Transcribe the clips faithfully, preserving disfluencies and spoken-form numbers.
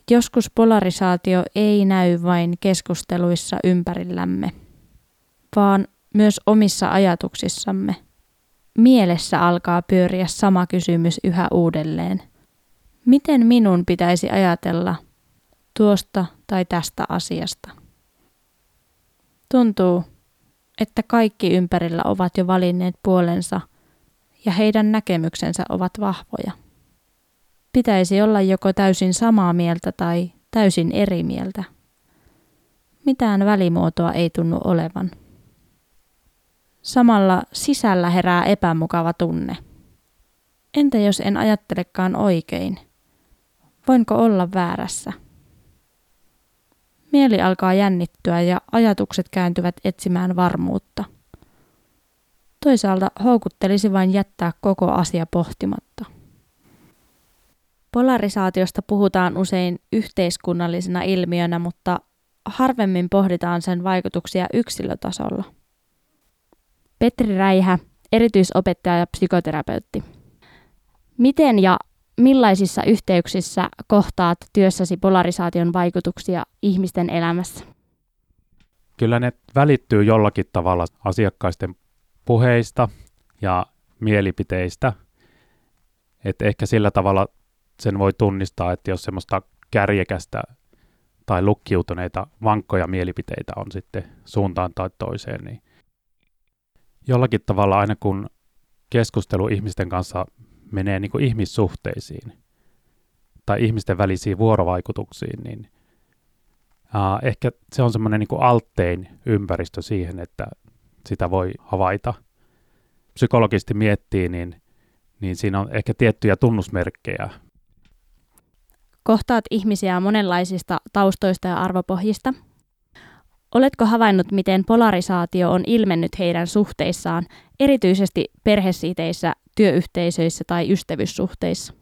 Joskus polarisaatio ei näy vain keskusteluissa ympärillämme, vaan myös omissa ajatuksissamme. Mielessä alkaa pyöriä sama kysymys yhä uudelleen. Miten minun pitäisi ajatella tuosta tai tästä asiasta? Tuntuu, että kaikki ympärillä ovat jo valinneet puolensa ja heidän näkemyksensä ovat vahvoja. Pitäisi olla joko täysin samaa mieltä tai täysin eri mieltä. Mitään välimuotoa ei tunnu olevan. Samalla sisällä herää epämukava tunne. Entä jos en ajattelekaan oikein? Voinko olla väärässä? Mieli alkaa jännittyä ja ajatukset kääntyvät etsimään varmuutta. Toisaalta houkuttelisi vain jättää koko asia pohtimatta. Polarisaatiosta puhutaan usein yhteiskunnallisena ilmiönä, mutta harvemmin pohditaan sen vaikutuksia yksilötasolla. Petri Räihä, erityisopettaja ja psykoterapeutti. Miten ja millaisissa yhteyksissä kohtaat työssäsi polarisaation vaikutuksia ihmisten elämässä? Kyllä ne välittyy jollakin tavalla asiakkaisten puheista ja mielipiteistä. Et ehkä sillä tavalla sen voi tunnistaa, että jos semmoista kärjekästä tai lukkiutuneita vankkoja mielipiteitä on sitten suuntaan tai toiseen, niin jollakin tavalla aina kun keskustelu ihmisten kanssa menee niin kuin ihmissuhteisiin tai ihmisten välisiin vuorovaikutuksiin, niin ää, ehkä se on semmoinen niin kuin alttein ympäristö siihen, että sitä voi havaita. Psykologisesti miettii, niin, niin siinä on ehkä tiettyjä tunnusmerkkejä. Kohtaat ihmisiä monenlaisista taustoista ja arvopohjista. Oletko havainnut, miten polarisaatio on ilmennyt heidän suhteissaan, erityisesti perhesiiteissä, työyhteisöissä tai ystävyyssuhteissa?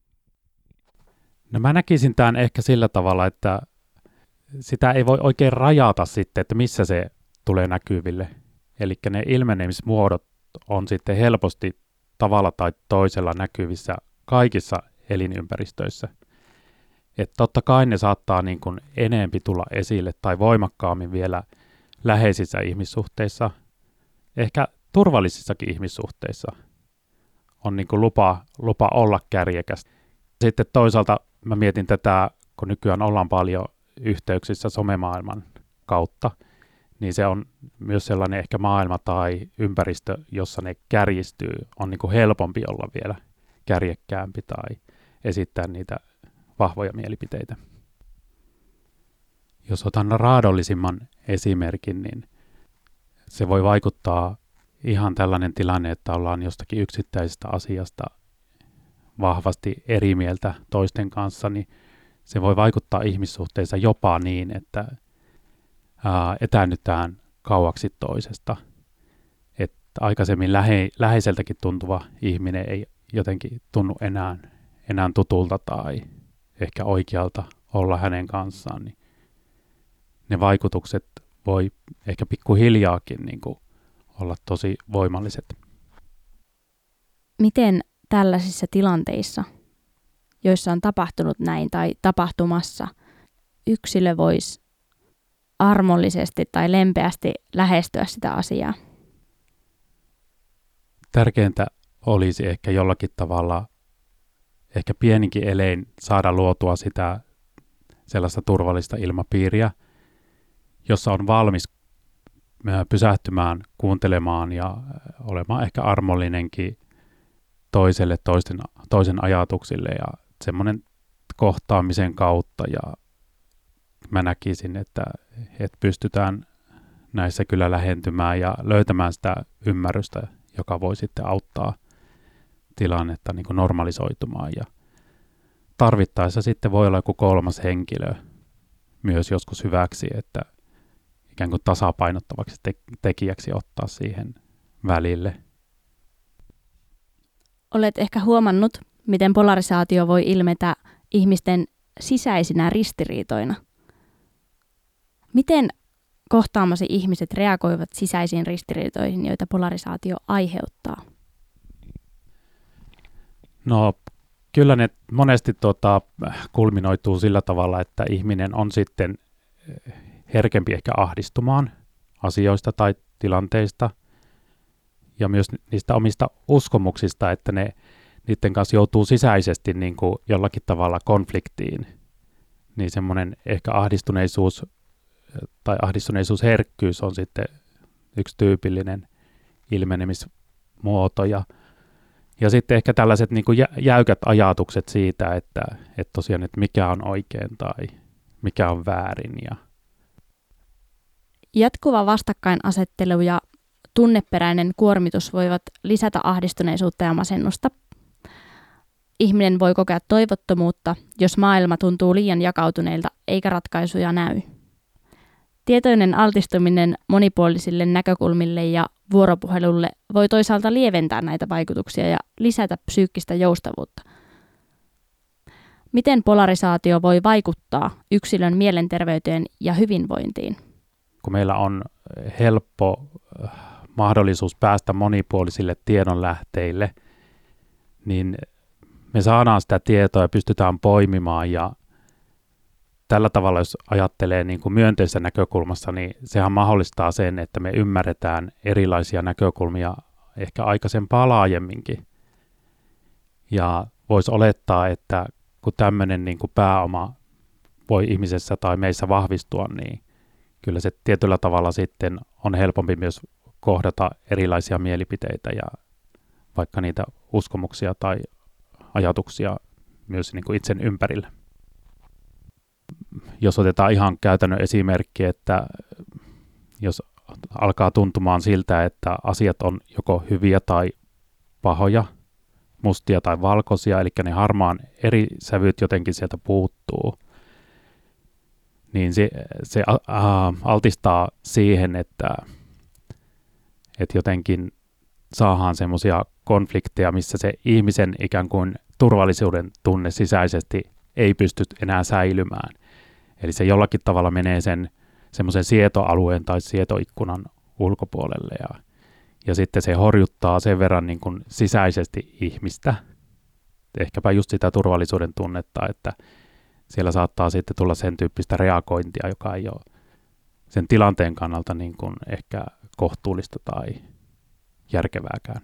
No mä näkisin tämän ehkä sillä tavalla, että sitä ei voi oikein rajata sitten, että missä se tulee näkyville. Eli ne ilmenemismuodot on sitten helposti tavalla tai toisella näkyvissä kaikissa elinympäristöissä. Että totta kai ne saattaa niin kuin enempi tulla esille tai voimakkaammin vielä läheisissä ihmissuhteissa, ehkä turvallisissakin ihmissuhteissa on niin kuin lupa, lupa olla kärjekäs. Sitten toisaalta mä mietin tätä, kun nykyään ollaan paljon yhteyksissä somemaailman kautta, niin se on myös sellainen ehkä maailma tai ympäristö, jossa ne kärjistyy, on niin kuin helpompi olla vielä kärjekkäämpi tai esittää niitä vahvoja mielipiteitä. Jos otan raadollisimman esimerkin, niin se voi vaikuttaa ihan tällainen tilanne, että ollaan jostakin yksittäisestä asiasta vahvasti eri mieltä toisten kanssa, niin se voi vaikuttaa ihmissuhteissa jopa niin, että ää, etäännytään kauaksi toisesta. Että aikaisemmin lähe, läheiseltäkin tuntuva ihminen ei jotenkin tunnu enää, enää tutulta tai ehkä oikealta olla hänen kanssaan, niin ne vaikutukset voi ehkä pikkuhiljaakin niin kuin olla tosi voimalliset. Miten tällaisissa tilanteissa, joissa on tapahtunut näin tai tapahtumassa, yksilö voisi armollisesti tai lempeästi lähestyä sitä asiaa? Tärkeintä olisi ehkä jollakin tavalla, ehkä pieninkin elein saada luotua sitä sellaista turvallista ilmapiiriä, jossa on valmis pysähtymään, kuuntelemaan ja olemaan ehkä armollinenkin toiselle, toisten, toisen ajatuksille ja semmoinen kohtaamisen kautta. Ja mä näkisin, että, että pystytään näissä kyllä lähentymään ja löytämään sitä ymmärrystä, joka voi sitten auttaa tilannetta niin kuin normalisoitumaan. Ja tarvittaessa sitten voi olla joku kolmas henkilö myös joskus hyväksi, että ikään kuin tasapainottavaksi te- tekijäksi ottaa siihen välille. Olet ehkä huomannut, miten polarisaatio voi ilmetä ihmisten sisäisinä ristiriitoina. Miten kohtaamasi ihmiset reagoivat sisäisiin ristiriitoihin, joita polarisaatio aiheuttaa? No Kyllä ne monesti tota, kulminoituu sillä tavalla, että ihminen on sitten herkempi ehkä ahdistumaan asioista tai tilanteista ja myös niistä omista uskomuksista, että ne niiden kanssa joutuu sisäisesti niin kuin jollakin tavalla konfliktiin. Niin semmoinen ehkä ahdistuneisuus tai ahdistuneisuusherkkyys on sitten yksi tyypillinen ilmenemismuoto. Ja, ja sitten ehkä tällaiset niin kuin jä, jäykät ajatukset siitä, että, että tosiaan, että mikä on oikein tai mikä on väärin. Ja Jatkuva vastakkainasettelu ja tunneperäinen kuormitus voivat lisätä ahdistuneisuutta ja masennusta. Ihminen voi kokea toivottomuutta, jos maailma tuntuu liian jakautuneilta eikä ratkaisuja näy. Tietoinen altistuminen monipuolisille näkökulmille ja vuoropuhelulle voi toisaalta lieventää näitä vaikutuksia ja lisätä psyykkistä joustavuutta. Miten polarisaatio voi vaikuttaa yksilön mielenterveyteen ja hyvinvointiin? Kun meillä on helppo mahdollisuus päästä monipuolisille tiedonlähteille, niin me saadaan sitä tietoa ja pystytään poimimaan, ja tällä tavalla, jos ajattelee niin kuin myönteisessä näkökulmassa, niin sehän mahdollistaa sen, että me ymmärretään erilaisia näkökulmia ehkä aikaisempaa laajemminkin. Ja voisi olettaa, että kun tämmöinen niin kuin pääoma voi ihmisessä tai meissä vahvistua, niin kyllä se tietyllä tavalla sitten on helpompi myös kohdata erilaisia mielipiteitä ja vaikka niitä uskomuksia tai ajatuksia myös niin kuin itsen ympärillä. Jos otetaan ihan käytännön esimerkki, että jos alkaa tuntumaan siltä, että asiat on joko hyviä tai pahoja, mustia tai valkoisia, eli ne harmaan eri sävyt jotenkin sieltä puuttuu, niin se, se ä, altistaa siihen, että, että jotenkin saadaan semmoisia konflikteja, missä se ihmisen ikään kuin turvallisuuden tunne sisäisesti ei pysty enää säilymään. Eli se jollakin tavalla menee sen semmoisen sietoalueen tai sietoikkunan ulkopuolelle ja, ja sitten se horjuttaa sen verran niin kuin sisäisesti ihmistä, ehkäpä just sitä turvallisuuden tunnetta, että siellä saattaa sitten tulla sen tyyppistä reagointia, joka ei ole sen tilanteen kannalta niin kuin ehkä kohtuullista tai järkevääkään.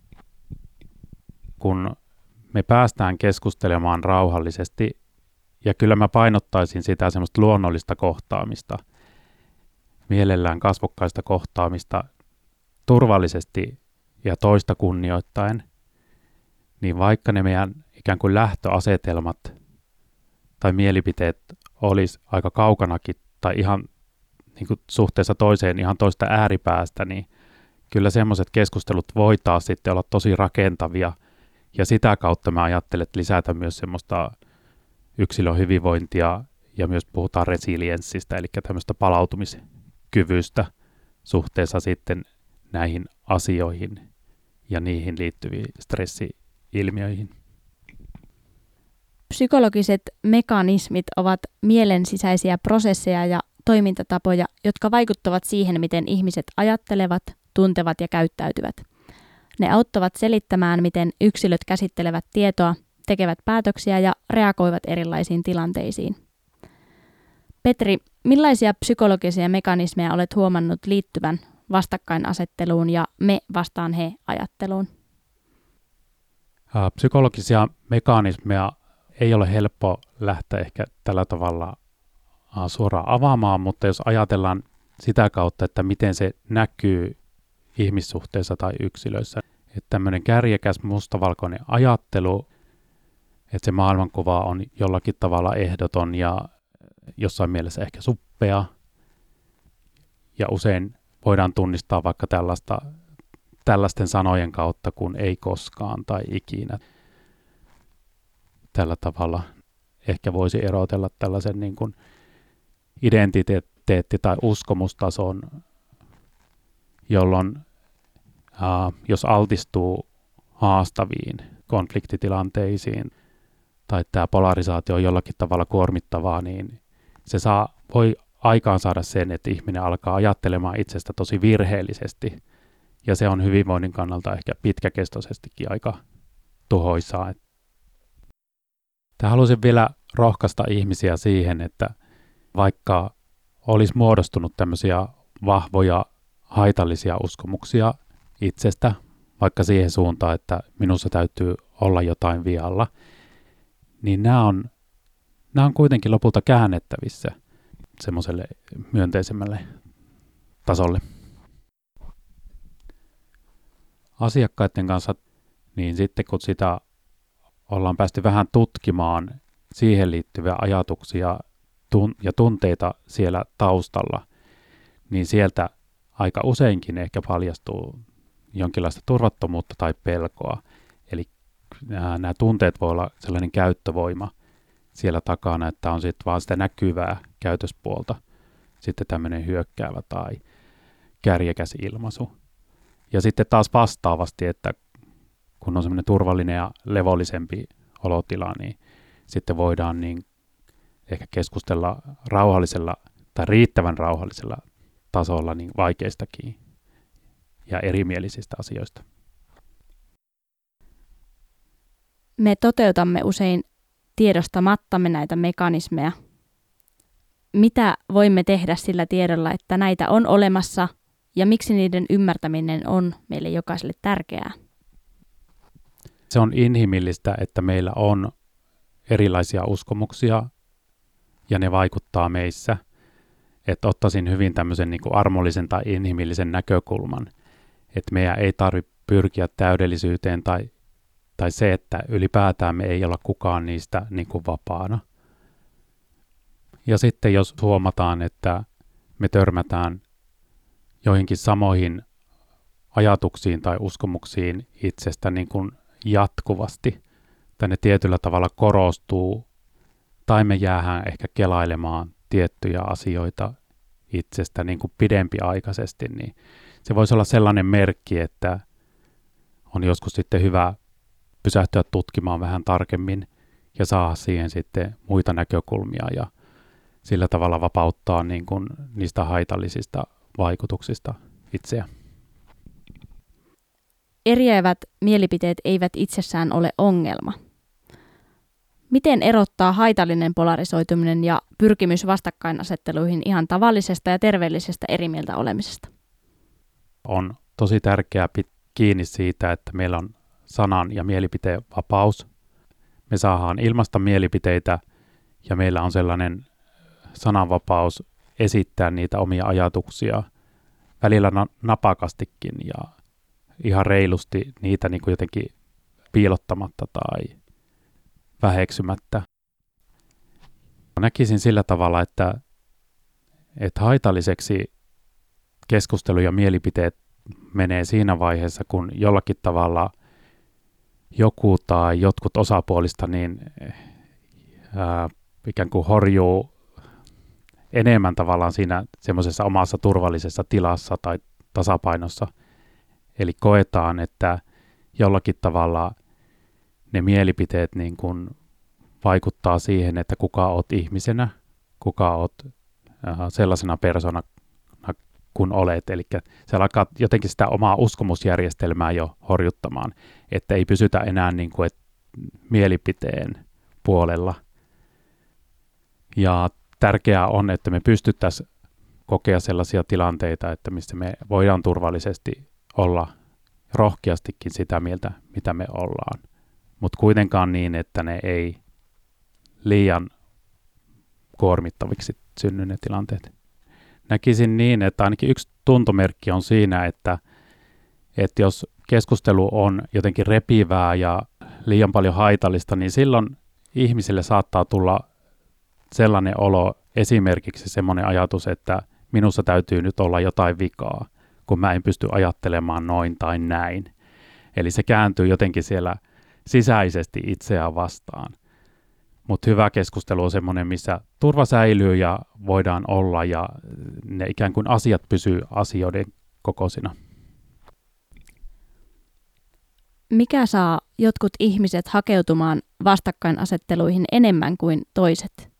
Kun me päästään keskustelemaan rauhallisesti, ja kyllä mä painottaisin sitä semmoista luonnollista kohtaamista, mielellään kasvokkaista kohtaamista turvallisesti ja toista kunnioittaen, niin vaikka ne meidän ikään kuin lähtöasetelmat tai mielipiteet olisi aika kaukanakin tai ihan niin kuin suhteessa toiseen ihan toista ääripäästä, niin kyllä semmoiset keskustelut voi taas sitten olla tosi rakentavia, ja sitä kautta mä ajattelen, että lisätä myös semmoista yksilön hyvinvointia, ja myös puhutaan resilienssistä, eli tämmöistä palautumiskyvystä suhteessa sitten näihin asioihin ja niihin liittyviin stressi-ilmiöihin. Psykologiset mekanismit ovat mielen sisäisiä prosesseja ja toimintatapoja, jotka vaikuttavat siihen, miten ihmiset ajattelevat, tuntevat ja käyttäytyvät. Ne auttavat selittämään, miten yksilöt käsittelevät tietoa, tekevät päätöksiä ja reagoivat erilaisiin tilanteisiin. Petri, millaisia psykologisia mekanismeja olet huomannut liittyvän vastakkainasetteluun ja me vastaan he ajatteluun? Psykologisia mekanismeja ei ole helppo lähteä ehkä tällä tavalla suoraan avaamaan, mutta jos ajatellaan sitä kautta, että miten se näkyy ihmissuhteissa tai yksilöissä, että tämmöinen kärjekäs mustavalkoinen ajattelu, että se maailmankuva on jollakin tavalla ehdoton ja jossain mielessä ehkä suppea, ja usein voidaan tunnistaa vaikka tällaista, tällaisten sanojen kautta kuin ei koskaan tai ikinä. Tällä tavalla ehkä voisi erotella tällaisen niin kuin identiteetti- tai uskomustason, jolloin ää, jos altistuu haastaviin konfliktitilanteisiin tai tämä polarisaatio on jollakin tavalla kuormittavaa, niin se saa, voi aikaan saada sen, että ihminen alkaa ajattelemaan itsestä tosi virheellisesti, ja se on hyvinvoinnin kannalta ehkä pitkäkestoisestikin aika tuhoisaa. haluaisin vielä rohkaista ihmisiä siihen, että vaikka olisi muodostunut tämmöisiä vahvoja haitallisia uskomuksia itsestä, vaikka siihen suuntaan, että minussa täytyy olla jotain vialla, niin nämä on, nämä on kuitenkin lopulta käännettävissä semmoiselle myönteisemmälle tasolle. Asiakkaiden kanssa, niin sitten kun sitä ollaan päästy vähän tutkimaan siihen liittyviä ajatuksia ja tunteita siellä taustalla, niin sieltä aika useinkin ehkä paljastuu jonkinlaista turvattomuutta tai pelkoa. Eli nämä, nämä tunteet voi olla sellainen käyttövoima siellä takana, että on sitten vaan sitä näkyvää käytöspuolta, sitten tämmöinen hyökkäävä tai kärjekäs ilmaisu. Ja sitten taas vastaavasti, että kun on semmoinen turvallinen ja levollisempi olotila, niin sitten voidaan niin ehkä keskustella rauhallisella tai riittävän rauhallisella tasolla niin vaikeistakin ja erimielisistä asioista. Me toteutamme usein tiedostamattamme näitä mekanismeja. Mitä voimme tehdä sillä tiedolla, että näitä on olemassa ja miksi niiden ymmärtäminen on meille jokaiselle tärkeää? Se on inhimillistä, että meillä on erilaisia uskomuksia ja ne vaikuttaa meissä. Että ottaisin hyvin tämmöisen niin kuin armollisen tai inhimillisen näkökulman, että meidän ei tarvitse pyrkiä täydellisyyteen tai, tai se, että ylipäätään me ei olla kukaan niistä niin kuin vapaana. Ja sitten jos huomataan, että me törmätään joihinkin samoihin ajatuksiin tai uskomuksiin itsestä niin kuin jatkuvasti, että ne tietyllä tavalla korostuu, tai me jäähän ehkä kelailemaan tiettyjä asioita itsestä niin kuin pidempiaikaisesti, niin se voisi olla sellainen merkki, että on joskus sitten hyvä pysähtyä tutkimaan vähän tarkemmin ja saada siihen sitten muita näkökulmia ja sillä tavalla vapauttaa niin kuin niistä haitallisista vaikutuksista itseä. Eriävät mielipiteet eivät itsessään ole ongelma. Miten erottaa haitallinen polarisoituminen ja pyrkimys vastakkainasetteluihin ihan tavallisesta ja terveellisestä eri mieltä olemisesta? On tosi tärkeää pitää kiinni siitä, että meillä on sanan ja mielipiteen vapaus. Me saadaan ilmaista mielipiteitä ja meillä on sellainen sananvapaus esittää niitä omia ajatuksia välillä na- napakastikin ja ihan reilusti niitä niin kuin jotenkin piilottamatta tai väheksymättä. Näkisin sillä tavalla, että, että haitalliseksi keskustelu ja mielipiteet menee siinä vaiheessa, kun jollakin tavalla joku tai jotkut osapuolista niin ää, ikään kuin horjuu enemmän tavallaan siinä semmoisessa omassa turvallisessa tilassa tai tasapainossa. Eli koetaan, että jollakin tavalla ne mielipiteet niin kuin vaikuttaa siihen, että kuka oot ihmisenä, kuka oot äh, sellaisena persoona kun olet. Eli se alkaa jotenkin sitä omaa uskomusjärjestelmää jo horjuttamaan, että ei pysytä enää niin kuin, et, mielipiteen puolella. Ja tärkeää on, että me pystyttäisiin kokea sellaisia tilanteita, että missä me voidaan turvallisesti olla rohkeastikin sitä mieltä, mitä me ollaan. Mutta kuitenkaan niin, että ne ei liian kuormittaviksi synny ne tilanteet. Näkisin niin, että ainakin yksi tuntomerkki on siinä, että, että jos keskustelu on jotenkin repivää ja liian paljon haitallista, niin silloin ihmisille saattaa tulla sellainen olo, esimerkiksi semmoinen ajatus, että minussa täytyy nyt olla jotain vikaa, kun mä en pysty ajattelemaan noin tai näin. Eli se kääntyy jotenkin siellä sisäisesti itseään vastaan. Mutta hyvä keskustelu on semmoinen, missä turva säilyy ja voidaan olla ja ne ikään kuin asiat pysyy asioiden kokoisina. Mikä saa jotkut ihmiset hakeutumaan vastakkainasetteluihin enemmän kuin toiset?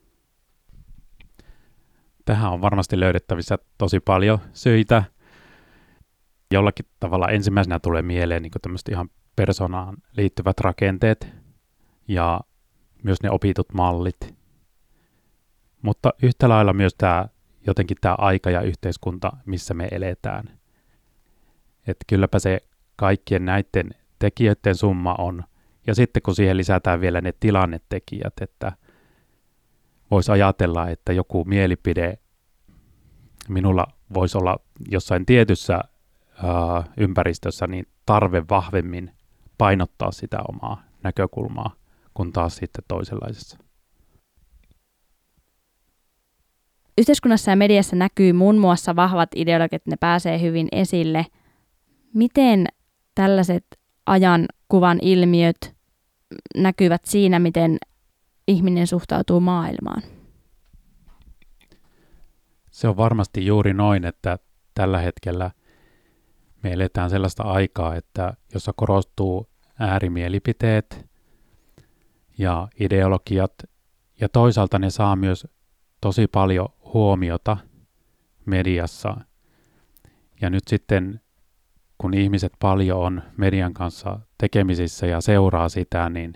Tähän on varmasti löydettävissä tosi paljon syitä. Jollakin tavalla ensimmäisenä tulee mieleen niin tämmöiset ihan persoonaan liittyvät rakenteet ja myös ne opitut mallit. Mutta yhtä lailla myös tämä, jotenkin tämä aika ja yhteiskunta, missä me eletään. Että kylläpä se kaikkien näiden tekijöiden summa on. Ja sitten kun siihen lisätään vielä ne tilannetekijät, että voisi ajatella, että joku mielipide minulla voisi olla jossain tietyssä ää, ympäristössä niin tarve vahvemmin painottaa sitä omaa näkökulmaa, kun taas sitten toisenlaisessa. Yhteiskunnassa ja mediassa näkyy muun muassa vahvat ideologiat, ne pääsee hyvin esille. Miten tällaiset ajankuvan ilmiöt näkyvät siinä, miten ihminen suhtautuu maailmaan? Se on varmasti juuri noin, että tällä hetkellä me eletään sellaista aikaa, että jossa korostuu äärimielipiteet ja ideologiat, ja toisaalta ne saa myös tosi paljon huomiota mediassa. Ja nyt sitten, kun ihmiset paljon on median kanssa tekemisissä ja seuraa sitä, niin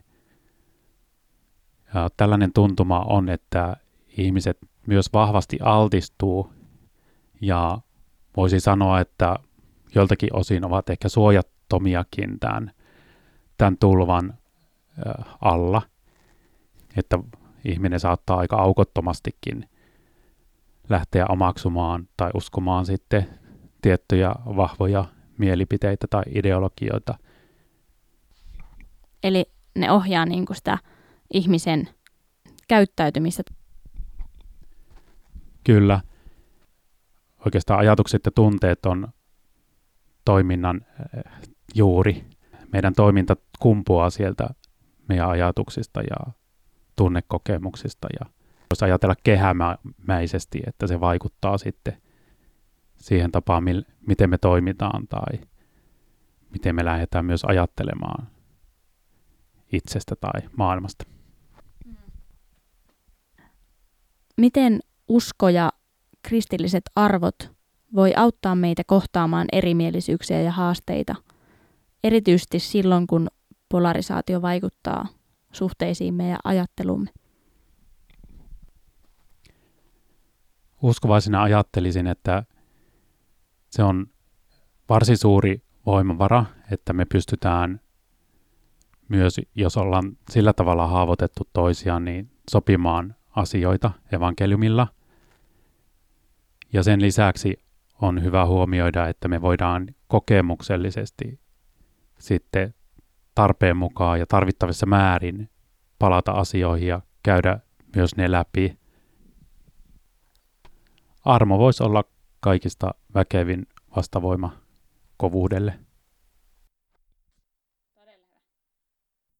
ja tällainen tuntuma on, että ihmiset myös vahvasti altistuu ja voisi sanoa, että joltakin osin ovat ehkä suojattomiakin tämän, tämän tulvan alla, että ihminen saattaa aika aukottomastikin lähteä omaksumaan tai uskomaan sitten tiettyjä vahvoja mielipiteitä tai ideologioita. Eli ne ohjaa niin kuin sitä ihmisen käyttäytymistä. Kyllä. Oikeastaan ajatukset ja tunteet on toiminnan juuri. Meidän toiminta kumpuaa sieltä meidän ajatuksista ja tunnekokemuksista. Ja jos ajatella kehämäisesti, että se vaikuttaa sitten siihen tapaan, miten me toimitaan tai miten me lähdetään myös ajattelemaan itsestä tai maailmasta. Miten usko ja kristilliset arvot voi auttaa meitä kohtaamaan erimielisyyksiä ja haasteita, erityisesti silloin, kun polarisaatio vaikuttaa suhteisiimme ja ajattelumme? Uskovaisena ajattelisin, että se on varsin suuri voimavara, että me pystytään myös, jos ollaan sillä tavalla haavoitettu toisiaan, niin sopimaan asioita evankeliumilla. Ja sen lisäksi on hyvä huomioida, että me voidaan kokemuksellisesti sitten tarpeen mukaan ja tarvittavissa määrin palata asioihin ja käydä myös ne läpi. Armo voisi olla kaikista väkevin vastavoima kovuudelle.